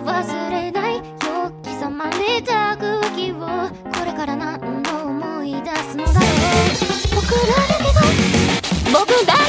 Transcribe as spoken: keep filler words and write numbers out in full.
忘れないよ刻まれた空気をこれから何度思い出すのだろう。僕らだけが僕だ